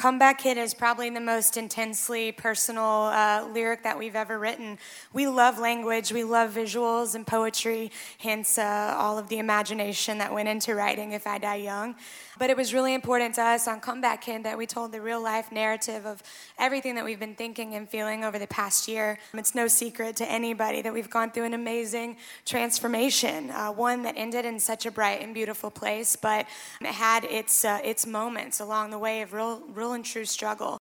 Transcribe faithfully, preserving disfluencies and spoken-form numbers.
Comeback Kid is probably the most intensely personal uh, lyric that we've ever written. We love language, we love visuals and poetry, hence uh, all of the imagination that went into writing If I Die Young. But it was really important to us on Comeback Kid that we told the real life narrative of everything that we've been thinking and feeling over the past year. It's no secret to anybody that we've gone through an amazing transformation, uh, one that ended in such a bright and beautiful place, but it had its uh, its moments along the way of real, real and true struggle.